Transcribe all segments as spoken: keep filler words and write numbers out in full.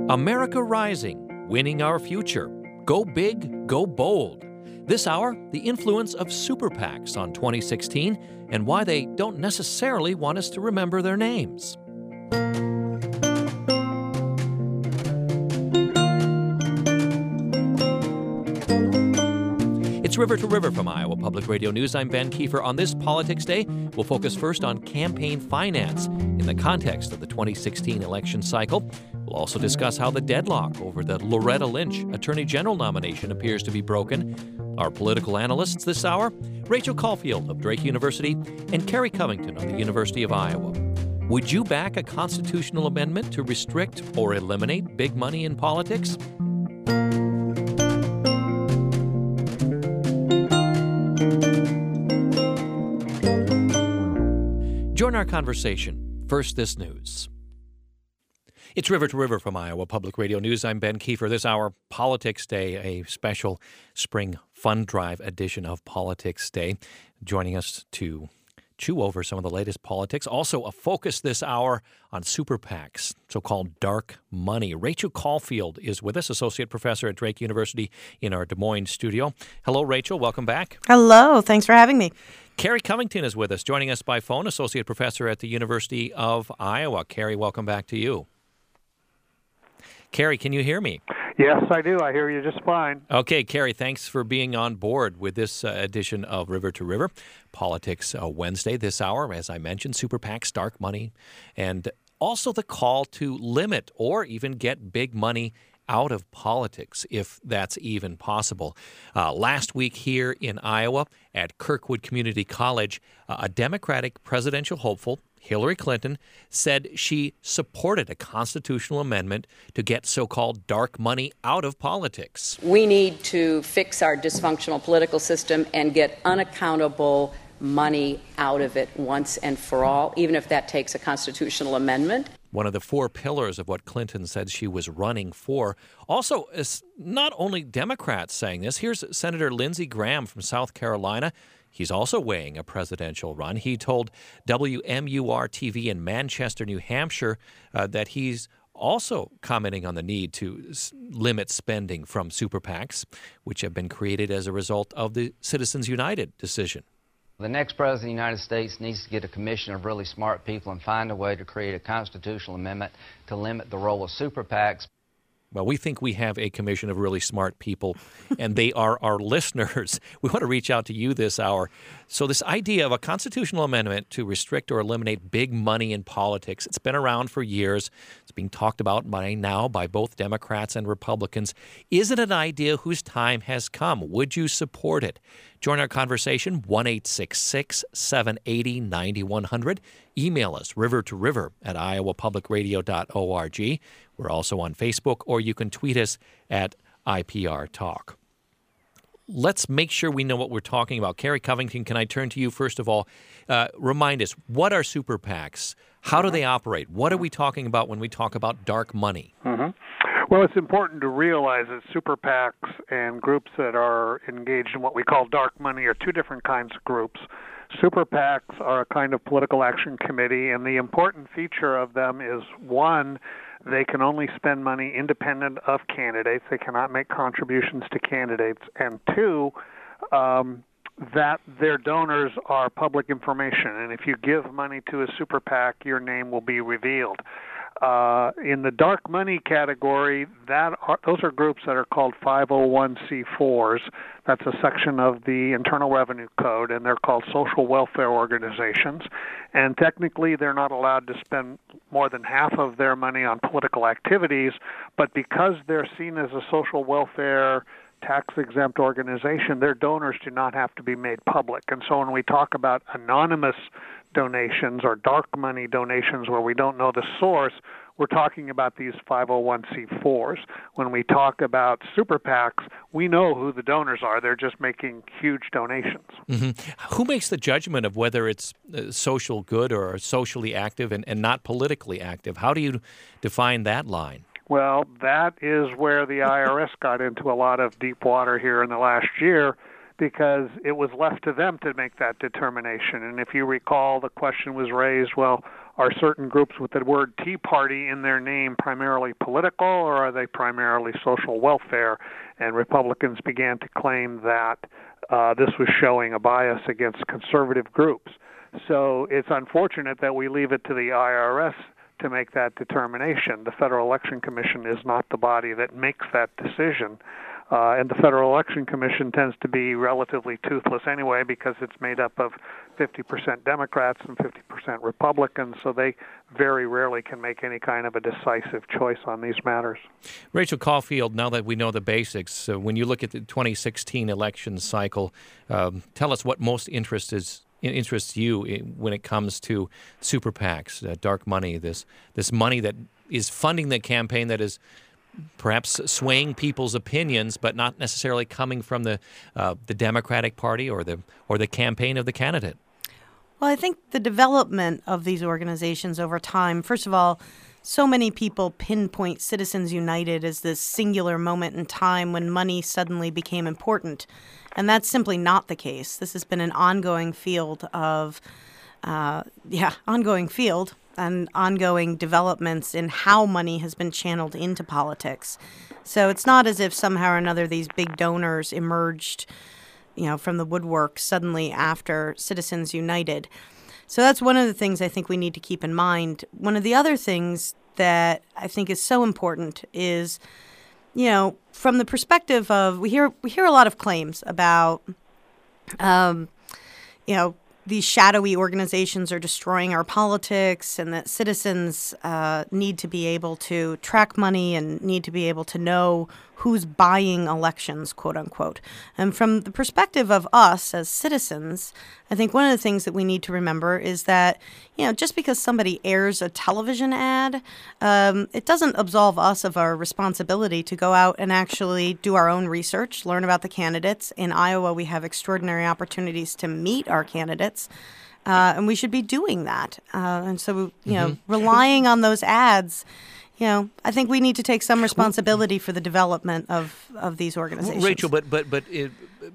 America Rising, Winning Our Future. Go big, go bold. This hour, the influence of super PACs on twenty sixteen and why they don't necessarily want us to remember their names. It's River to River from Iowa Public Radio News. I'm Ben Kiefer. On this Politics Day, we'll focus first on campaign finance in the context of the twenty sixteen election cycle. We'll also discuss how the deadlock over the Loretta Lynch Attorney General nomination appears to be broken. Our political analysts this hour, Rachel Caulfield of Drake University and Kerry Covington of the University of Iowa. Would you back a constitutional amendment to restrict or eliminate big money in politics? Join our conversation. First, this news. It's River to River from Iowa Public Radio News. I'm Ben Kiefer. This hour, Politics Day, a special spring fund drive edition of Politics Day. Joining us to chew over some of the latest politics. Also, a focus this hour on super PACs, so-called dark money. Rachel Caulfield is with us, associate professor at Drake University in our Des Moines studio. Hello, Rachel. Welcome back. Hello. Thanks for having me. Kerry Covington is with us, joining us by phone, associate professor at the University of Iowa. Kerry, welcome back to you. Kerry, can you hear me? Yes, I do. I hear you just fine. Okay, Kerry, thanks for being on board with this uh, edition of River to River, Politics uh, Wednesday this hour. As I mentioned, super PACs, dark money, and also the call to limit or even get big money out of politics, if that's even possible. Uh, last week here in Iowa at Kirkwood Community College, uh, a Democratic presidential hopeful, Hillary Clinton, said she supported a constitutional amendment to get so-called dark money out of politics. We need to fix our dysfunctional political system and get unaccountable money out of it once and for all, even if that takes a constitutional amendment. One of the four pillars of what Clinton said she was running for. Also, is not only Democrats saying this. Here's Senator Lindsey Graham from South Carolina. He's also weighing a presidential run. He told W M U R T V in Manchester, New Hampshire, uh, that he's also commenting on the need to s- limit spending from super PACs, which have been created as a result of the Citizens United decision. The next president of the United States needs to get a commission of really smart people and find a way to create a constitutional amendment to limit the role of super PACs. Well, we think we have a commission of really smart people, and they are our listeners. We want to reach out to you this hour. So this idea of a constitutional amendment to restrict or eliminate big money in politics, it's been around for years. It's being talked about by now by both Democrats and Republicans. Is it an idea whose time has come? Would you support it? Join our conversation, one eight six six, seven eight zero, nine one zero zero. Email us, river to river at iowa public radio dot org. We're also on Facebook, or you can tweet us at I P R Talk. Let's make sure we know what we're talking about. Kerry Covington, can I turn to you first of all? Uh, remind us, what are super PACs? How do they operate? What are we talking about when we talk about dark money? Mm-hmm. Well, it's important to realize that super PACs and groups that are engaged in what we call dark money are two different kinds of groups. Super PACs are a kind of political action committee, and the important feature of them is, one, they can only spend money independent of candidates. They cannot make contributions to candidates. And two, um, that their donors are public information. And if you give money to a super PAC, your name will be revealed. Uh, in the dark money category, that are, those are groups that are called five oh one c fours. That's a section of the Internal Revenue Code, and they're called social welfare organizations. And technically, they're not allowed to spend more than half of their money on political activities, but because they're seen as a social welfare tax-exempt organization, their donors do not have to be made public. And so when we talk about anonymous donations or dark money donations where we don't know the source, we're talking about these five oh one c fours. When we talk about super PACs, we know who the donors are. They're just making huge donations. Mm-hmm. Who makes the judgment of whether it's uh, social good or socially active and, and not politically active? How do you define that line? Well, that is where the I R S got into a lot of deep water here in the last year, because it was left to them to make that determination. And if you recall, the question was raised, well, are certain groups with the word Tea Party in their name primarily political, or are they primarily social welfare? And Republicans began to claim that uh, this was showing a bias against conservative groups. So it's unfortunate that we leave it to the I R S to make that determination. The Federal Election Commission is not the body that makes that decision. Uh, and the Federal Election Commission tends to be relatively toothless anyway because it's made up of fifty percent Democrats and fifty percent Republicans, so they very rarely can make any kind of a decisive choice on these matters. Rachel Caulfield, now that we know the basics, uh, when you look at the twenty sixteen election cycle, um, tell us what most interests is, interests you when it comes to super PACs, uh, dark money, this this money that is funding the campaign, that is perhaps swaying people's opinions, but not necessarily coming from the uh, the Democratic Party or the or the campaign of the candidate. Well, I think the development of these organizations over time, first of all, so many people pinpoint Citizens United as this singular moment in time when money suddenly became important. And that's simply not the case. This has been an ongoing field of, uh, yeah, ongoing field and ongoing developments in how money has been channeled into politics. So it's not as if somehow or another these big donors emerged, you know, from the woodwork suddenly after Citizens United. So that's one of the things I think we need to keep in mind. One of the other things that I think is so important is, you know, from the perspective of, we hear we hear a lot of claims about, um, you know, these shadowy organizations are destroying our politics, and that citizens uh, need to be able to track money and need to be able to know who's buying elections, quote unquote. And from the perspective of us as citizens, I think one of the things that we need to remember is that, you know, just because somebody airs a television ad, um, it doesn't absolve us of our responsibility to go out and actually do our own research, learn about the candidates. In Iowa, we have extraordinary opportunities to meet our candidates, uh, and we should be doing that. Uh, and so, you know, mm-hmm. relying on those ads, you know, I think we need to take some responsibility for the development of, of these organizations. Rachel, but but but it,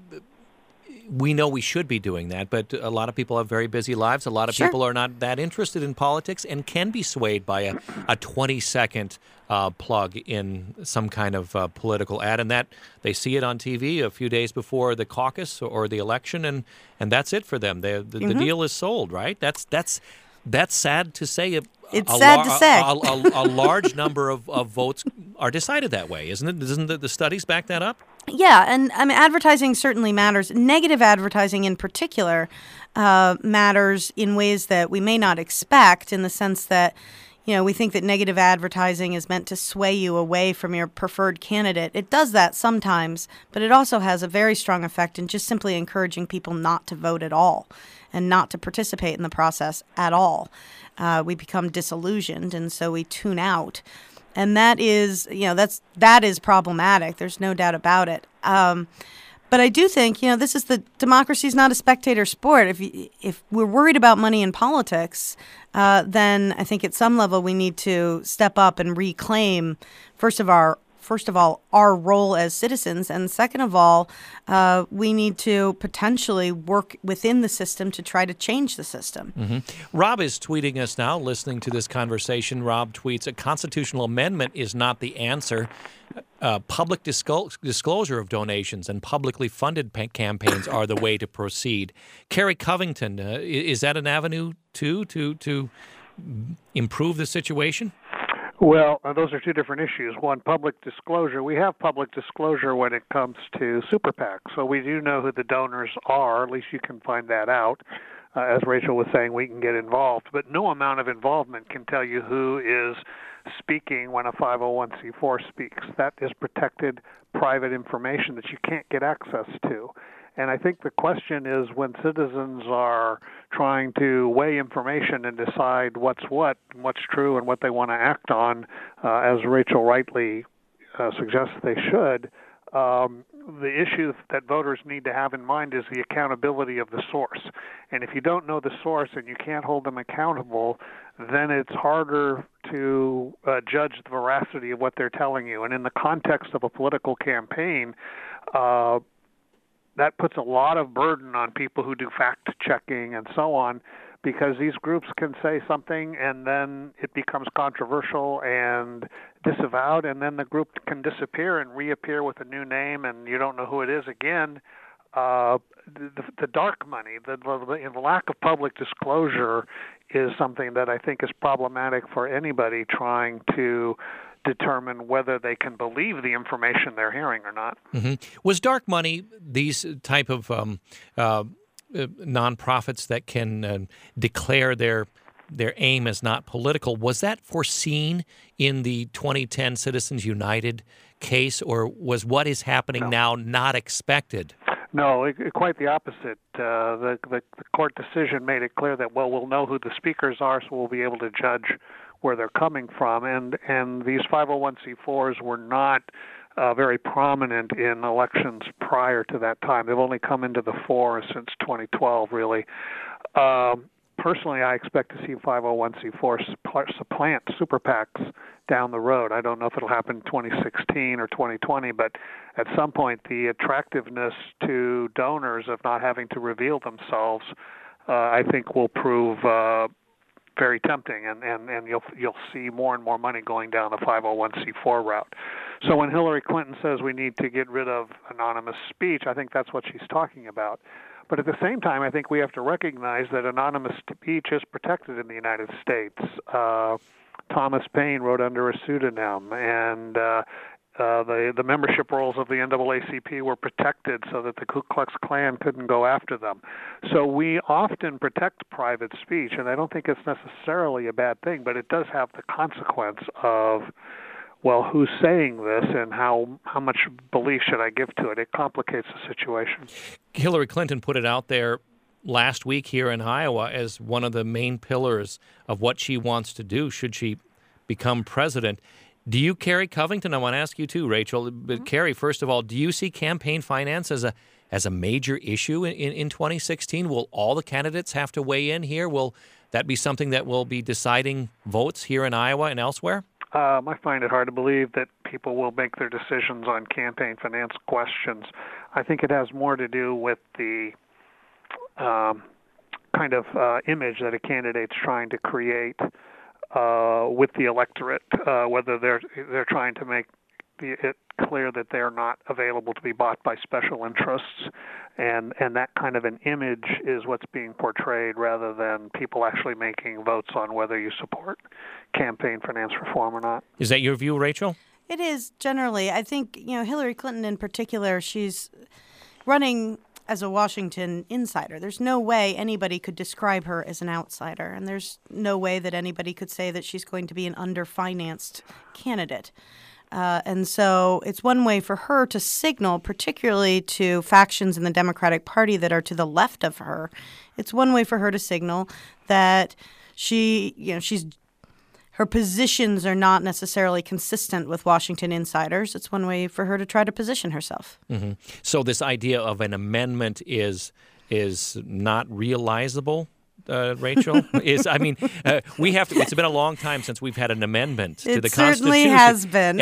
we know we should be doing that, but a lot of people have very busy lives. A lot of sure. people are not that interested in politics and can be swayed by a, a twenty-second uh, plug in some kind of uh, political ad, and that they see it on T V a few days before the caucus or the election, and, and that's it for them. They, the, mm-hmm. the deal is sold, right? That's that's that's sad to say. It's a sad lar- to say. A, a, a large number of, of votes are decided that way, isn't it? Doesn't the, the studies back that up? Yeah, and I mean, advertising certainly matters. Negative advertising in particular uh, matters in ways that we may not expect, in the sense that, you know, we think that negative advertising is meant to sway you away from your preferred candidate. It does that sometimes, but it also has a very strong effect in just simply encouraging people not to vote at all and not to participate in the process at all. Uh, we become disillusioned, and so we tune out. And that is, you know, that's that is problematic. There's no doubt about it. Um, but I do think, you know, this is the democracy is not a spectator sport. If you, if we're worried about money in politics, uh, then I think at some level we need to step up and reclaim, first of our First of all, our role as citizens, and second of all, uh, we need to potentially work within the system to try to change the system. Mm-hmm. Rob is tweeting us now, listening to this conversation. Rob tweets, a constitutional amendment is not the answer. Uh, public disclo- disclosure of donations and publicly funded pa- campaigns are the way to proceed. Kerry Covington, uh, is that an avenue, too, to, to improve the situation? Well, uh, those are two different issues. One, public disclosure. We have public disclosure when it comes to super PACs, so we do know who the donors are. At least you can find that out. Uh, as Rachel was saying, we can get involved, but no amount of involvement can tell you who is speaking when a five oh one c four speaks. That is protected private information that you can't get access to. And I think the question is, when citizens are trying to weigh information and decide what's what, what's true, and what they want to act on, uh, as Rachel rightly uh, suggests they should, um, the issue that voters need to have in mind is the accountability of the source. And if you don't know the source and you can't hold them accountable, then it's harder to uh, judge the veracity of what they're telling you. And in the context of a political campaign, uh, that puts a lot of burden on people who do fact-checking and so on. because these groups can say something and then it becomes controversial and disavowed, and then the group can disappear and reappear with a new name, and you don't know who it is again. Uh, the, the dark money, the, the, the lack of public disclosure is something that I think is problematic for anybody trying to determine whether they can believe the information they're hearing or not. Mm-hmm. Was dark money these type of um, uh, uh, nonprofits that can uh, declare their their aim as not political, was that foreseen in the twenty ten Citizens United case, or was what is happening No. now not expected? No, it, quite the opposite. Uh, the, the the court decision made it clear that, well, we'll know who the speakers are, so we'll be able to judge where they're coming from. And and these five oh one c fours were not uh, very prominent in elections prior to that time. They've only come into the fore since twenty twelve, really. Um, personally, I expect to see five oh one c fours supplant super PACs down the road. I don't know if it'll happen in twenty sixteen or twenty twenty, but at some point the attractiveness to donors of not having to reveal themselves, uh, I think, will prove uh, very tempting, and, and, and you'll you'll see more and more money going down the five oh one c four route. So when Hillary Clinton says we need to get rid of anonymous speech, I think that's what she's talking about. But at the same time, I think we have to recognize that anonymous speech is protected in the United States. Uh, Thomas Paine wrote under a pseudonym, and uh, uh, the the membership rolls of the N double A C P were protected so that the Ku Klux Klan couldn't go after them. So we often protect private speech, and I don't think it's necessarily a bad thing, but it does have the consequence of, well, who's saying this and how how much belief should I give to it? It complicates the situation. Hillary Clinton put it out there last week here in Iowa as one of the main pillars of what she wants to do should she become president. Do you, Kerry Covington, I want to ask you too, Rachel, but mm-hmm. Kerry, first of all, do you see campaign finance as a as a major issue in, in twenty sixteen? Will all the candidates have to weigh in here? Will that be something that will be deciding votes here in Iowa and elsewhere? Um, I find it hard to believe that people will make their decisions on campaign finance questions. I think it has more to do with the um, kind of uh, image that a candidate's trying to create uh, with the electorate, uh, whether they're they're trying to make it clear that they're not available to be bought by special interests, and and that kind of an image is what's being portrayed rather than people actually making votes on whether you support campaign finance reform or not. Is that your view, Rachel? It is generally. I think, you know, Hillary Clinton in particular, she's running as a Washington insider. There's no way anybody could describe her as an outsider, and there's no way that anybody could say that she's going to be an underfinanced candidate. Uh, and so it's one way for her to signal, particularly to factions in the Democratic Party that are to the left of her. It's one way for her to signal that she, you know, she's her positions are not necessarily consistent with Washington insiders. It's one way for her to try to position herself. Mm-hmm. So this idea of an amendment is is not realizable, uh, Rachel? is I mean, uh, we have to. It's been a long time since we've had an amendment to it the Constitution. It certainly has been.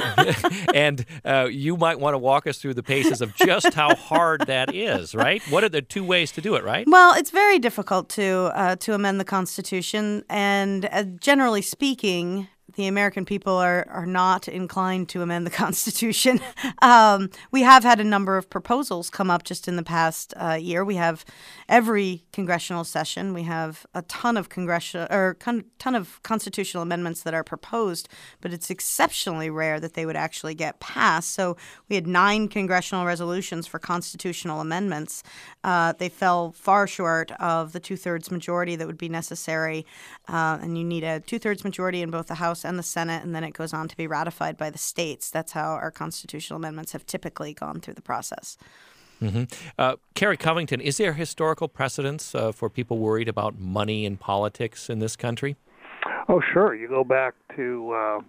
And, and uh, you might want to walk us through the paces of just how hard that is, right? What are the two ways to do it, right? Well, it's very difficult to uh, to amend the Constitution, and uh, generally speaking, the American people are, are not inclined to amend the Constitution. um, we have had a number of proposals come up just in the past uh, year. We have every congressional session. We have a ton of congressional or con- ton of constitutional amendments that are proposed, but it's exceptionally rare that they would actually get passed. So we had nine congressional resolutions for constitutional amendments. Uh, they fell far short of the two-thirds majority that would be necessary, uh, and you need a two-thirds majority in both the House and the Senate, and then it goes on to be ratified by the states. That's how our constitutional amendments have typically gone through the process. Mm-hmm. Uh, Kerry Covington, is there historical precedence uh, for people worried about money in politics in this country? Oh, sure. You go back to uh,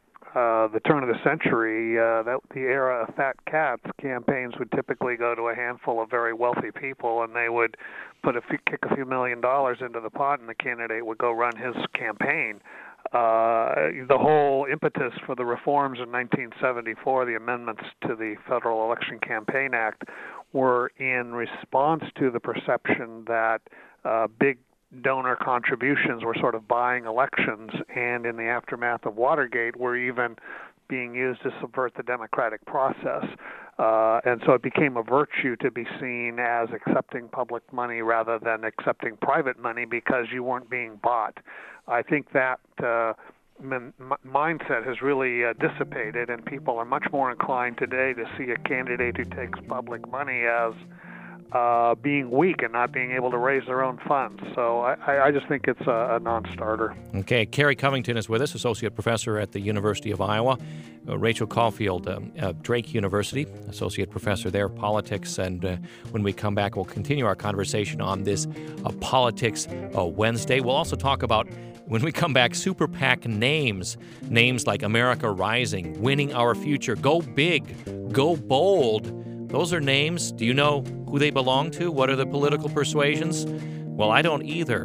uh, the turn of the century, uh, that the era of fat cats. Campaigns would typically go to a handful of very wealthy people, and they would put a few, kick a few million dollars into the pot, and the candidate would go run his campaign. Uh, the whole impetus for the reforms in nineteen seventy-four, the amendments to the Federal Election Campaign Act, were in response to the perception that uh, big donor contributions were sort of buying elections, and in the aftermath of Watergate were even being used to subvert the democratic process. Uh, and so it became a virtue to be seen as accepting public money rather than accepting private money because you weren't being bought. I think that uh, m- mindset has really uh, dissipated, and people are much more inclined today to see a candidate who takes public money as uh, being weak and not being able to raise their own funds. So I, I just think it's a, a non-starter. Okay, Kerry Covington is with us, Associate Professor at the University of Iowa. Uh, Rachel Caulfield, um, uh, Drake University, Associate Professor there, Politics. And uh, when we come back, we'll continue our conversation on this uh, Politics uh, Wednesday. We'll also talk about, when we come back, Super PAC names. Names like America Rising, Winning Our Future, Go Big, Go Bold. Those are names. Do you know who they belong to? What are the political persuasions? Well, I don't either.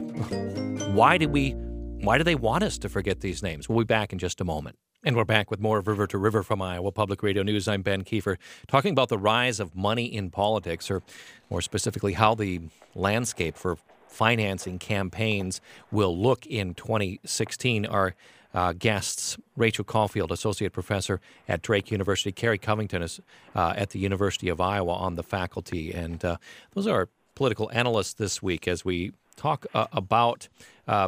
Why did we, why do they want us to forget these names? We'll be back in just a moment. And we're back with more of River to River from Iowa Public Radio News. I'm Ben Kiefer, talking about the rise of money in politics, or more specifically, how the landscape for financing campaigns will look in twenty sixteen. Our uh, guests, Rachel Caulfield, Associate Professor at Drake University, Kerry Covington is uh, at the University of Iowa on the faculty. And uh, those are our political analysts this week as we talk uh, about uh,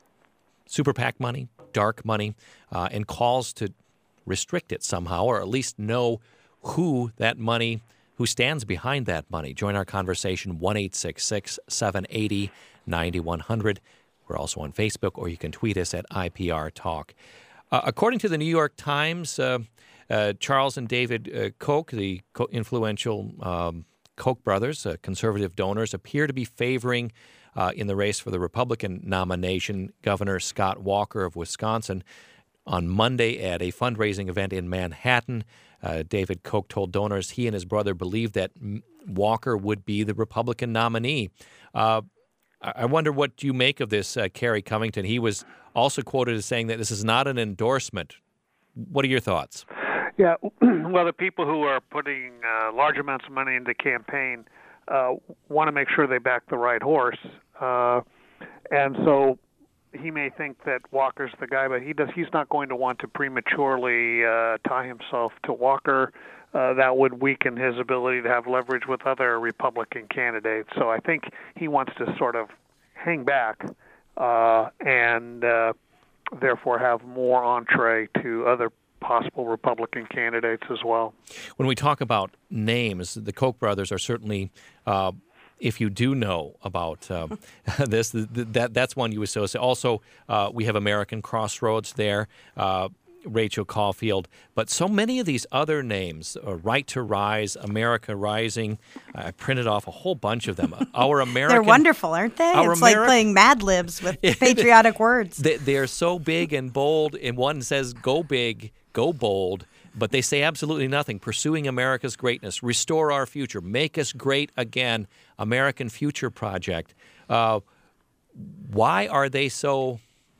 Super PAC money, dark money, uh, and calls to restrict it somehow, or at least know who that money, who stands behind that money. Join our conversation, one eight six six, seven eight zero, nine one zero zero. We're also on Facebook, or you can tweet us at I P R Talk. Uh, according to the New York Times, uh, uh, Charles and David uh, Koch, the co- influential um, Koch brothers, uh, conservative donors, appear to be favoring Uh, in the race for the Republican nomination, Governor Scott Walker of Wisconsin. On Monday at a fundraising event in Manhattan, uh, David Koch told donors he and his brother believed that M- Walker would be the Republican nominee. Uh, I wonder what you make of this, uh, Kerry Covington. He was also quoted as saying that this is not an endorsement. What are your thoughts? Yeah, well, the people who are putting uh, large amounts of money into campaign uh, want to make sure they back the right horse. Uh, and so he may think that Walker's the guy, but he does. He's not going to want to prematurely uh, tie himself to Walker. Uh, that would weaken his ability to have leverage with other Republican candidates. So I think he wants to sort of hang back uh, and uh, therefore have more entree to other possible Republican candidates as well. When we talk about names, the Koch brothers are certainly, uh, if you do know about uh, this, th- th- that that's one you associate. Also, uh, we have American Crossroads there, uh, Rachel Caulfield, but so many of these other names, uh, Right to Rise, America Rising, I printed off a whole bunch of them. Our American... They're wonderful, aren't they? It's Ameri- like playing Mad Libs with patriotic words. They, they're so big and bold, and one says, go big, go bold, but they say absolutely nothing. Pursuing America's greatness, restore our future, make us great again, American Future Project. Uh, why are they so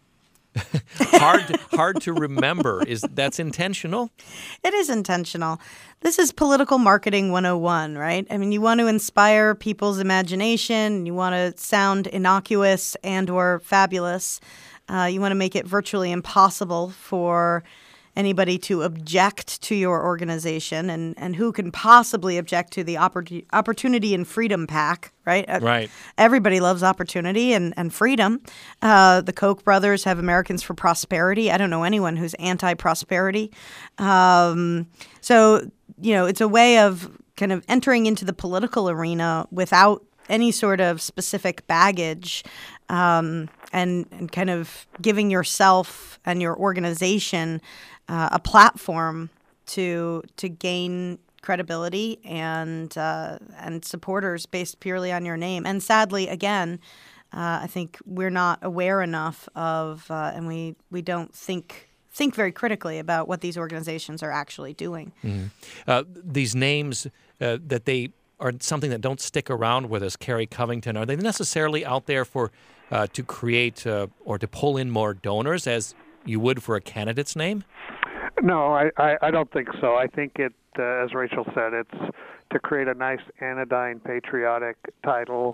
hard hard to remember? Is that's intentional? It is intentional. This is political marketing one oh one, right? I mean, you want to inspire people's imagination. You want to sound innocuous and or fabulous. Uh, you want to make it virtually impossible for anybody to object to your organization, and, and who can possibly object to the oppor- Opportunity and Freedom PAC, right? Right. Everybody loves opportunity and, and freedom. Uh, the Koch brothers have Americans for Prosperity. I don't know anyone who's anti-prosperity. Um, so, you know, it's a way of kind of entering into the political arena without any sort of specific baggage, um, and, and kind of giving yourself and your organization Uh, a platform to to gain credibility and uh, and supporters based purely on your name. And sadly, again, uh, I think we're not aware enough of, uh, and we, we don't think think very critically about what these organizations are actually doing. Mm-hmm. Uh, these names uh, that they are something that don't stick around with us, Kerry Covington, are they necessarily out there for uh, to create uh, or to pull in more donors as you would for a candidate's name? No, I, I, I don't think so. I think it, uh, as Rachel said, it's to create a nice anodyne patriotic title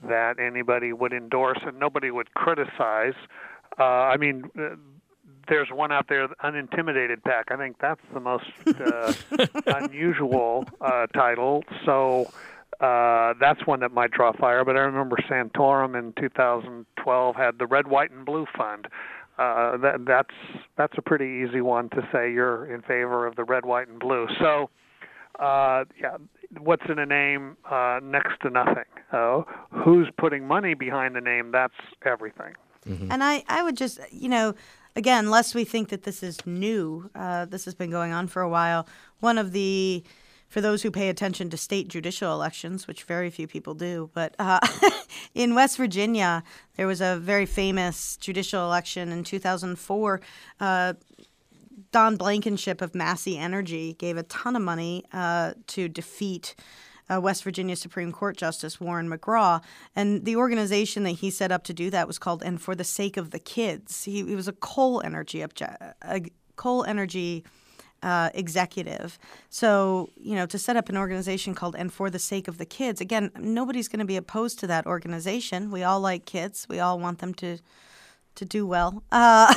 that anybody would endorse and nobody would criticize. Uh, I mean, uh, there's one out there, the Unintimidated PAC. I think that's the most uh, unusual uh, title. So uh, that's one that might draw fire. But I remember Santorum in two thousand twelve had the Red, White, and Blue Fund. Uh, that, that's that's a pretty easy one to say you're in favor of the red, white, and blue. So, uh, yeah, what's in a name? Uh, next to nothing. Uh, who's putting money behind the name? That's everything. Mm-hmm. And I, I would just, you know, again, lest we think that this is new, uh, this has been going on for a while. One of the, for those who pay attention to state judicial elections, which very few people do, but uh, in West Virginia, there was a very famous judicial election in two thousand four. Uh, Don Blankenship of Massey Energy gave a ton of money uh, to defeat Uh, West Virginia Supreme Court Justice Warren McGraw, and the organization that he set up to do that was called "And for the Sake of the Kids." He, he was a coal energy obje- a coal energy uh, executive. So, you know, to set up an organization called "And for the Sake of the Kids," again, nobody's going to be opposed to that organization. We all like kids. We all want them to to do well. Uh,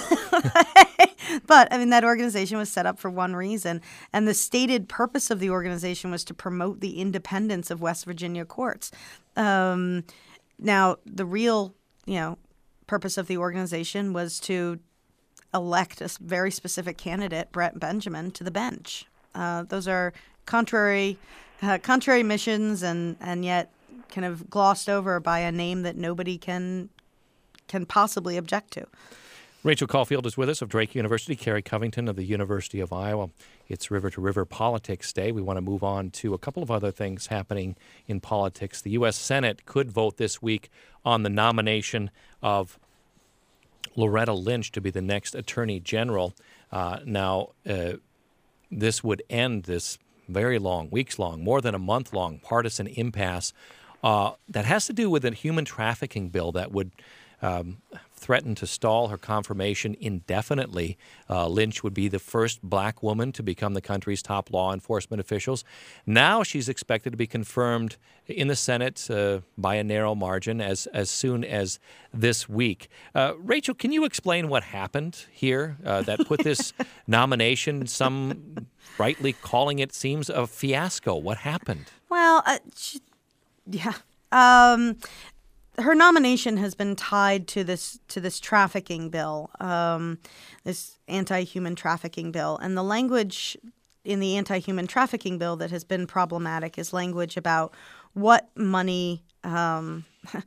but, I mean, that organization was set up for one reason. And the stated purpose of the organization was to promote the independence of West Virginia courts. Um, now, the real, you know, purpose of the organization was to elect a very specific candidate, Brett Benjamin, to the bench. Uh, those are contrary uh, contrary missions and, and yet kind of glossed over by a name that nobody can can possibly object to. Rachel Caulfield is with us of Drake University, Carrie Covington of the University of Iowa. It's River to River Politics Day. We want to move on to a couple of other things happening in politics. The U S Senate could vote this week on the nomination of Loretta Lynch to be the next Attorney General. Uh, now, uh, this would end this very long, weeks-long, more than a month-long partisan impasse uh, that has to do with a human trafficking bill that would Um, threatened to stall her confirmation indefinitely. Uh, Lynch would be the first black woman to become the country's top law enforcement officials. Now she's expected to be confirmed in the Senate uh, by a narrow margin as, as soon as this week. Uh, Rachel, can you explain what happened here uh, that put this nomination, some rightly calling it, seems a fiasco? What happened? Well, uh, she, yeah. Um, Her nomination has been tied to this to this trafficking bill, um, this anti-human trafficking bill. And the language in the anti-human trafficking bill that has been problematic is language about what money, um,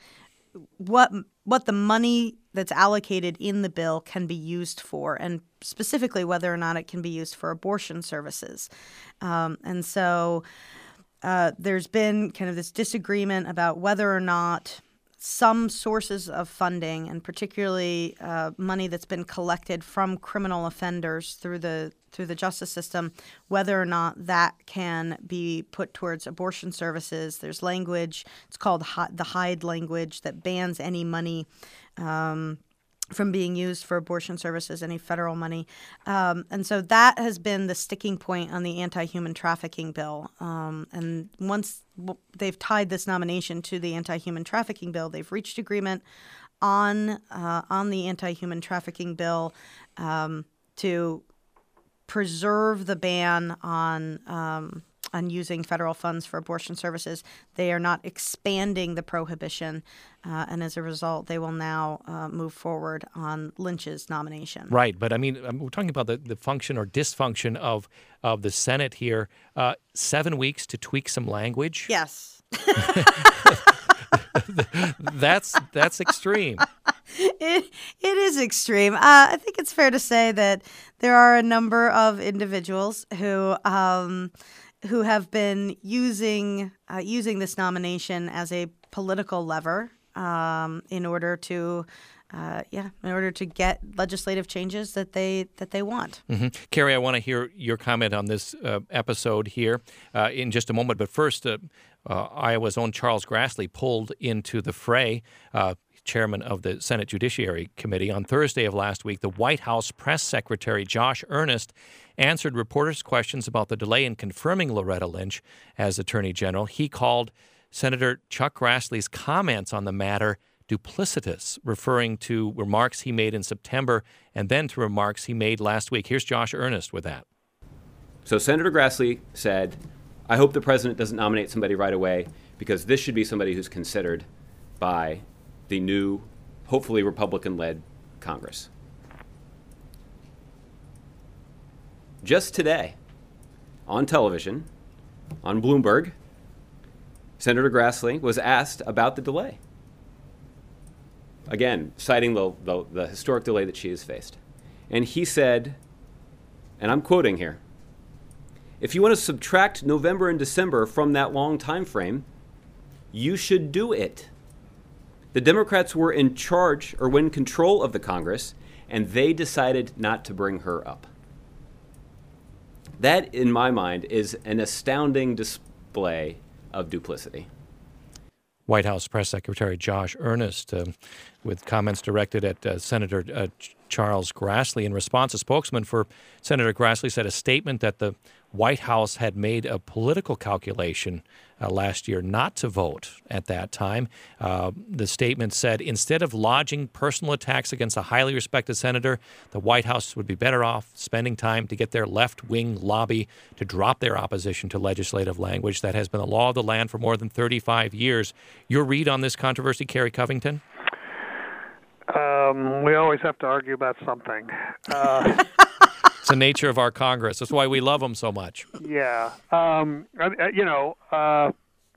what what the money that's allocated in the bill can be used for, and specifically whether or not it can be used for abortion services. Um, and so uh, there's been kind of this disagreement about whether or not some sources of funding, and particularly uh, money that's been collected from criminal offenders through the through the justice system, whether or not that can be put towards abortion services. There's language, it's called hi- the Hyde language, that bans any money um, from being used for abortion services, any federal money. Um, and so that has been the sticking point on the anti-human trafficking bill. Um, and once w- they've tied this nomination to the anti-human trafficking bill, they've reached agreement on uh, on the anti-human trafficking bill um, to preserve the ban on um, on using federal funds for abortion services. They are not expanding the prohibition, uh, and as a result, they will now uh, move forward on Lynch's nomination. Right, but I mean, we're talking about the, the function or dysfunction of of the Senate here. Uh, seven weeks to tweak some language? Yes. that's that's extreme. It it is extreme. Uh, I think it's fair to say that there are a number of individuals who um, who have been using uh, using this nomination as a political lever um, in order to. Uh, yeah, in order to get legislative changes that they that they want. Mm-hmm. Carrie, I want to hear your comment on this uh, episode here uh, in just a moment. But first, uh, uh, Iowa's own Charles Grassley pulled into the fray. Uh, chairman of the Senate Judiciary Committee. On Thursday of last week, the White House Press Secretary Josh Earnest answered reporters' questions about the delay in confirming Loretta Lynch as Attorney General. He called Senator Chuck Grassley's comments on the matter duplicitous, referring to remarks he made in September and then to remarks he made last week. Here's Josh Earnest with that. So Senator Grassley said, I hope the president doesn't nominate somebody right away because this should be somebody who's considered by the new, hopefully Republican-led Congress. Just today, on television, on Bloomberg, Senator Grassley was asked about the delay. Again, citing the, the, the historic delay that she has faced. And he said, and I'm quoting here, if you want to subtract November and December from that long time frame, you should do it. The Democrats were in charge or were in control of the Congress, and they decided not to bring her up. That, in my mind, is an astounding display of duplicity. White House Press Secretary Josh Earnest uh, with comments directed at uh, Senator uh, Ch- Charles Grassley. In response, a spokesman for Senator Grassley said a statement that the White House had made a political calculation uh, last year not to vote at that time. Uh, the statement said instead of lodging personal attacks against a highly respected senator, the White House would be better off spending time to get their left-wing lobby to drop their opposition to legislative language that has been the law of the land for more than thirty-five years. Your read on this controversy, Kerry Covington? Um, we always have to argue about something. Uh, It's the nature of our Congress. That's why we love them so much. yeah, um, you know, uh,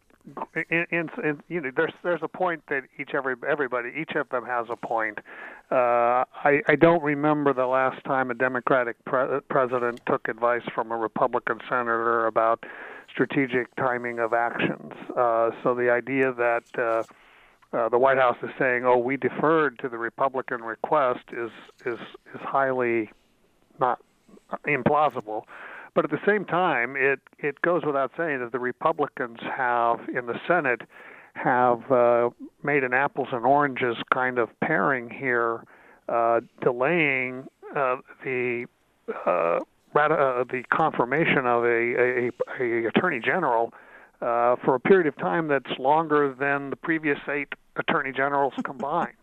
in, in, in, you know, there's there's a point that each every everybody each of them has a point. Uh, I I don't remember the last time a Democratic pre- president took advice from a Republican senator about strategic timing of actions. Uh, so the idea that uh, uh, the White House is saying, "Oh, we deferred to the Republican request," is is is highly not implausible. But at the same time, it, it goes without saying that the Republicans have, in the Senate, have uh, made an apples and oranges kind of pairing here, uh, delaying uh, the uh, rat- uh, the confirmation of a, a, a attorney general uh, for a period of time that's longer than the previous eight attorney generals combined.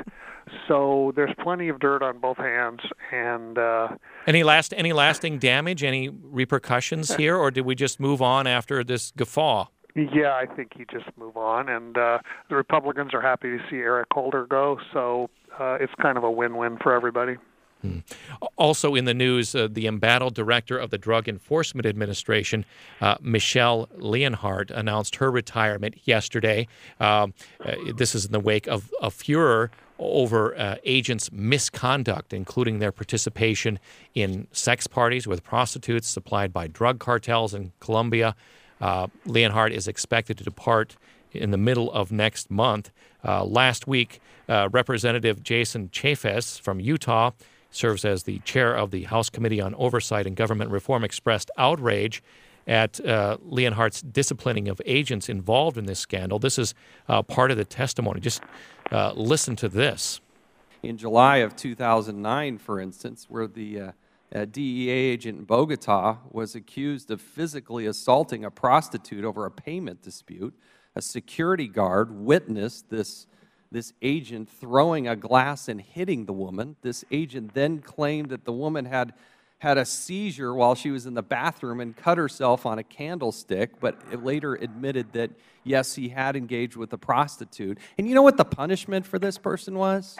So there's plenty of dirt on both hands, and uh, any last any lasting damage, any repercussions here, or did we just move on after this guffaw? Yeah, I think you just move on, and uh, the Republicans are happy to see Eric Holder go, so uh, it's kind of a win-win for everybody. Hmm. Also in the news, uh, the embattled director of the Drug Enforcement Administration, uh, Michelle Leonhart, announced her retirement yesterday. Um, uh, this is in the wake of a furor over uh, agents' misconduct, including their participation in sex parties with prostitutes supplied by drug cartels in Colombia. Uh, Leonhart is expected to depart in the middle of next month. Uh, last week, uh, Representative Jason Chaffetz from Utah serves as the chair of the House Committee on Oversight and Government Reform, expressed outrage at uh, Leonhart's disciplining of agents involved in this scandal. This is uh, part of the testimony. Just uh, listen to this. In July of two thousand nine, for instance, where the uh, uh, D E A agent in Bogota was accused of physically assaulting a prostitute over a payment dispute, a security guard witnessed this this agent throwing a glass and hitting the woman. This agent then claimed that the woman had had a seizure while she was in the bathroom and cut herself on a candlestick, but it later admitted that, yes, he had engaged with a prostitute. And you know what the punishment for this person was?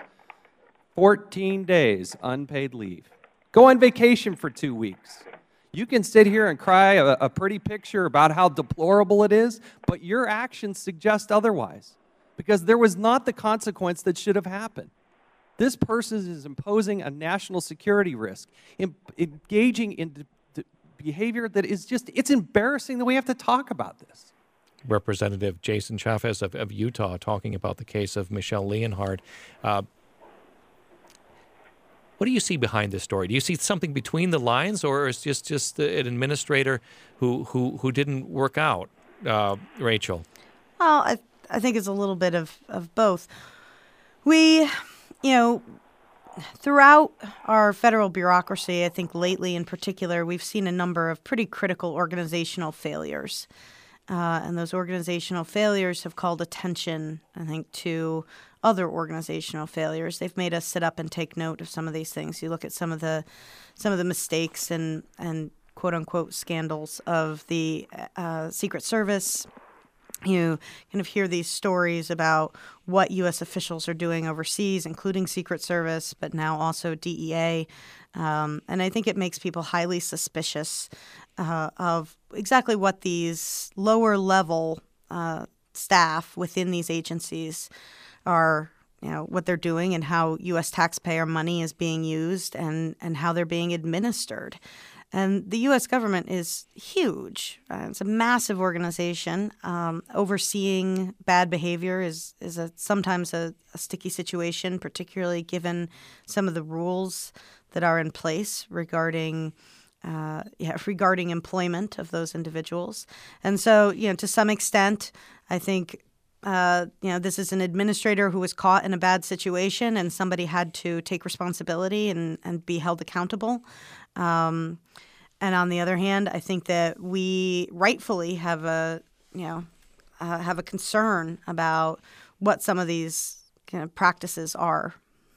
fourteen days unpaid leave. Go on vacation for two weeks. You can sit here and cry a, a pretty picture about how deplorable it is, but your actions suggest otherwise, because there was not the consequence that should have happened. This person is imposing a national security risk, in, engaging in d- d- behavior that is just, it's embarrassing that we have to talk about this. Representative Jason Chaffetz of, of Utah talking about the case of Michelle Leonhart. Uh, what do you see behind this story? Do you see something between the lines, or is it just, just an administrator who, who, who didn't work out? Uh, Rachel? Well, I, I think it's a little bit of, of both. We, you know, throughout our federal bureaucracy, I think lately in particular, we've seen a number of pretty critical organizational failures. uh, and those organizational failures have called attention, I think, to other organizational failures. They've made us sit up and take note of some of these things. You look at some of the some of the mistakes and and quote unquote scandals of the uh, Secret Service. You kind of hear these stories about what U S officials are doing overseas, including Secret Service, but now also D E A. Um, and I think it makes people highly suspicious uh, of exactly what these lower level uh, staff within these agencies are, you know, what they're doing and how U S taxpayer money is being used and, and how they're being administered. And the U S government is huge. Uh, it's a massive organization. Um, overseeing bad behavior is is a sometimes a, a sticky situation, particularly given some of the rules that are in place regarding uh, yeah, regarding employment of those individuals. And so, you know, to some extent, I think uh, you know this is an administrator who was caught in a bad situation, and somebody had to take responsibility and and be held accountable. Um, and on the other hand, I think that we rightfully have a, you know, uh, have a concern about what some of these kind of practices are.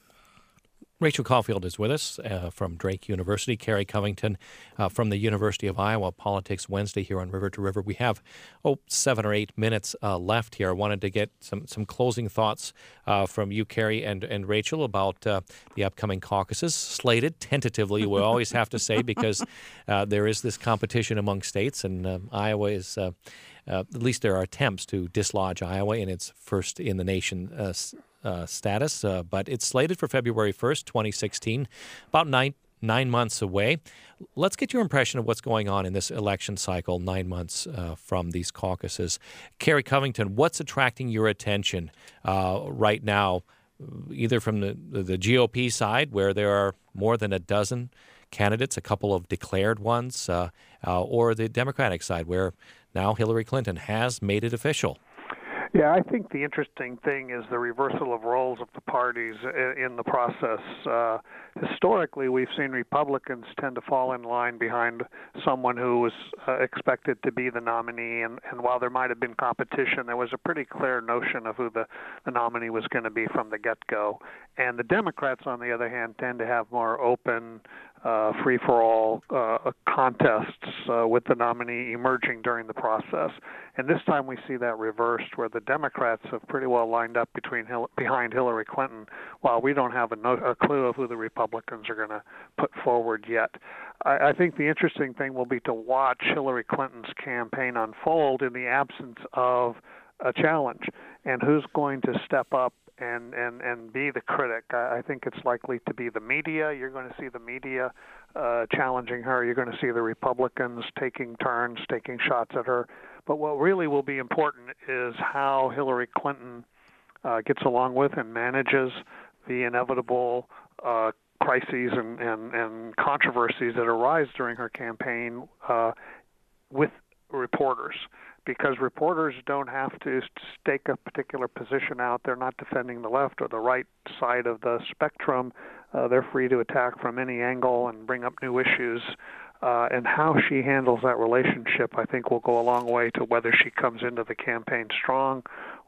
Rachel Caulfield is with us uh, from Drake University. Carrie Covington uh, from the University of Iowa. Politics Wednesday here on River to River. We have, oh, seven or eight minutes uh, left here. I wanted to get some, some closing thoughts uh, from you, Carrie, and, and Rachel about uh, the upcoming caucuses. Slated, tentatively, we always have to say, because uh, there is this competition among states, and uh, Iowa is, uh, uh, at least there are attempts to dislodge Iowa in its first in the nation uh, Uh, status, uh, but it's slated for February first, twenty sixteen, about nine nine months away. Let's get your impression of what's going on in this election cycle, nine months uh, from these caucuses. Carrie Covington, what's attracting your attention uh, right now, either from the, the G O P side, where there are more than a dozen candidates, a couple of declared ones, uh, uh, or the Democratic side, where now Hillary Clinton has made it official? Yeah, I think the interesting thing is the reversal of roles of the parties in the process. Uh, historically, we've seen Republicans tend to fall in line behind someone who was uh, expected to be the nominee, and, and while there might have been competition, there was a pretty clear notion of who the, the nominee was going to be from the get-go. And the Democrats, on the other hand, tend to have more open, uh, free-for-all uh, contests uh, with the nominee emerging during the process. And this time we see that reversed, where the Democrats have pretty well lined up between Hil- behind Hillary Clinton, while we don't have a, no- a clue of who the Republicans are going to put forward yet. I-, I think the interesting thing will be to watch Hillary Clinton's campaign unfold in the absence of a challenge, and who's going to step up and, and, and be the critic. I, I think it's likely to be the media. You're going to see the media uh, challenging her. You're going to see the Republicans taking turns, taking shots at her. But what really will be important is how Hillary Clinton uh, gets along with and manages the inevitable uh, crises and, and, and controversies that arise during her campaign uh, with reporters. Because reporters don't have to stake a particular position out. They're not defending the left or the right side of the spectrum. Uh, they're free to attack from any angle and bring up new issues. Uh, and how she handles that relationship, I think, will go a long way to whether she comes into the campaign strong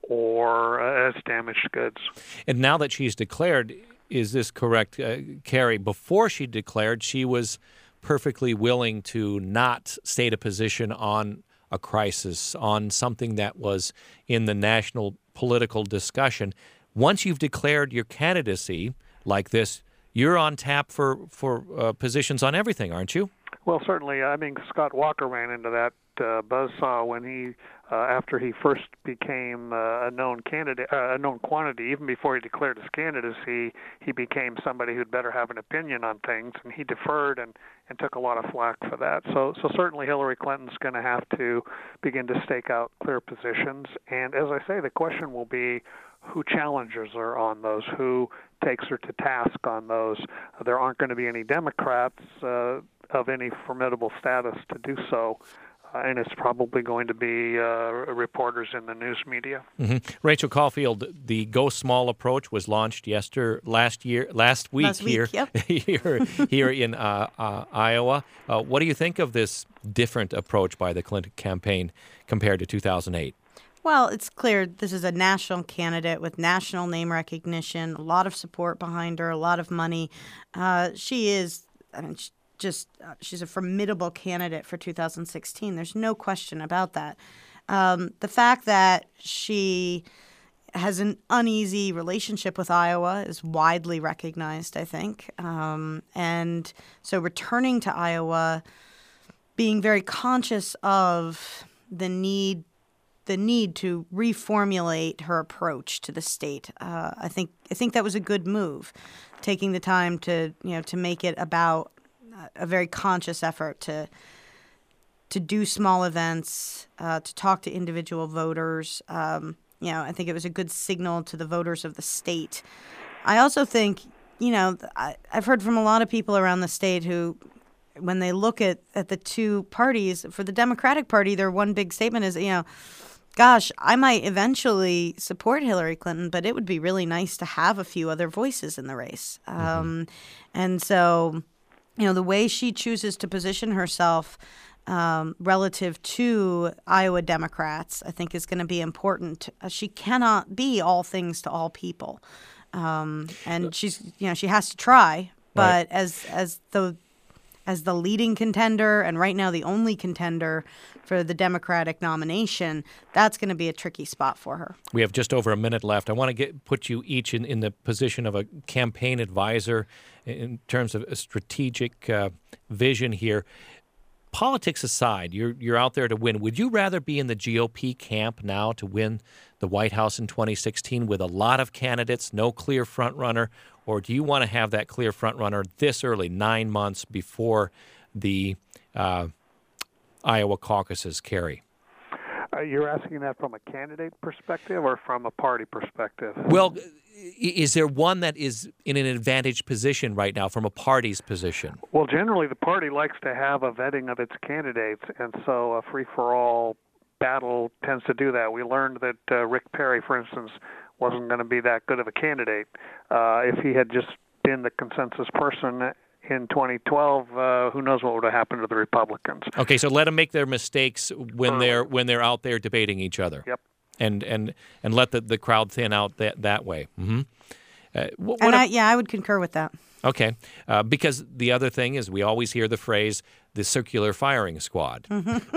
or uh, as damaged goods. And now that she's declared, is this correct, uh, Carrie? Before she declared, she was perfectly willing to not state a position on a crisis, on something that was in the national political discussion. Once you've declared your candidacy like this, you're on tap for, for uh, positions on everything, aren't you? Well, certainly. I mean, Scott Walker ran into that uh, buzzsaw when he, uh, after he first became uh, a known candidate, uh, a known quantity, even before he declared his candidacy, he became somebody who'd better have an opinion on things, and he deferred and, and took a lot of flack for that. So, so certainly Hillary Clinton's going to have to begin to stake out clear positions. And as I say, the question will be who challenges her on those, who takes her to task on those. There aren't going to be any Democrats uh, of any formidable status to do so. and it's probably going to be uh, reporters in the news media. Mm-hmm. Rachel Caulfield, the Go Small approach was launched yester last year, last week Last week, here, yep. here, here in uh, uh, Iowa. Uh, what do you think of this different approach by the Clinton campaign compared to two thousand eight? Well, it's clear this is a national candidate with national name recognition, a lot of support behind her, a lot of money. Uh, she is, I mean, she just uh, she's a formidable candidate for two thousand sixteen. There's no question about that. Um, the fact that she has an uneasy relationship with Iowa is widely recognized, I think. Um, and so returning to Iowa, being very conscious of the need the need to reformulate her approach to the state. Uh, I think I think that was a good move, taking the time to you know to make it about a very conscious effort to to do small events, uh, to talk to individual voters. Um, you know, I think it was a good signal to the voters of the state. I also think, you know, I, I've heard from a lot of people around the state who, when they look at, at the two parties, for the Democratic Party, their one big statement is, you know, gosh, I might eventually support Hillary Clinton, but it would be really nice to have a few other voices in the race. Mm-hmm. Um, and so, you know, the way she chooses to position herself um, relative to Iowa Democrats, I think is going to be important. Uh, she cannot be all things to all people. Um, and she's, you know, she has to try, but right. as as the as the leading contender and right now the only contender for the Democratic nomination, that's going to be a tricky spot for her. We have just over a minute left. I want to get put you each in, in the position of a campaign advisor in terms of a strategic uh, vision here. Politics aside, you're you're out there to win. Would you rather be in the G O P camp now to win the White House in twenty sixteen with a lot of candidates, no clear front runner, or do you want to have that clear front runner this early, nine months before the uh, Iowa caucuses, Kerry? Uh, you're asking that from a candidate perspective or from a party perspective? Well, is there one that is in an advantaged position right now from a party's position? Well, generally the party likes to have a vetting of its candidates, and so a free-for-all battle tends to do that. We learned that uh, Rick Perry, for instance, wasn't going to be that good of a candidate. Uh, if he had just been the consensus person in twenty twelve, uh, who knows what would have happened to the Republicans. Okay, so let them make their mistakes when they're when they're out there debating each other. Yep. And and and let the, the crowd thin out that that way. Mm-hmm. Uh, what, and what I, a, yeah, I would concur with that. Okay, uh, because the other thing is we always hear the phrase the circular firing squad.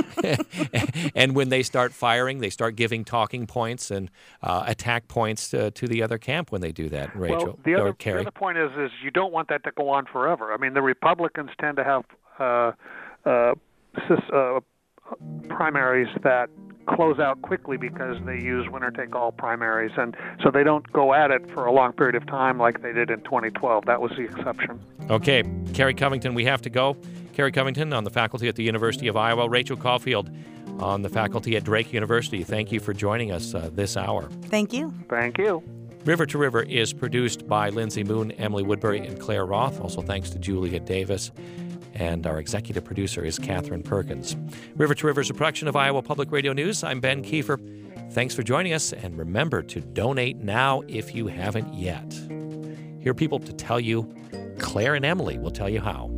Mm-hmm. And when they start firing, they start giving talking points and uh, attack points to, to the other camp when they do that, Rachel. Well, the other, or Kerry. the other point is, is you don't want that to go on forever. I mean, the Republicans tend to have uh, uh, uh, primaries that close out quickly because they use winner-take-all primaries, and so they don't go at it for a long period of time like they did in twenty twelve. That was the exception. Okay, Kerry Covington, we have to go. Kerry Covington on the faculty at the University of Iowa. Rachel Caulfield on the faculty at Drake University. Thank you for joining us uh, this hour. Thank you. Thank you. River to River is produced by Lindsay Moon, Emily Woodbury, and Claire Roth. Also thanks to Julia Davis. And our executive producer is Catherine Perkins. River to River is a production of Iowa Public Radio News. I'm Ben Kiefer. Thanks for joining us, and remember to donate now if you haven't yet. Here are people to tell you. Claire and Emily will tell you how.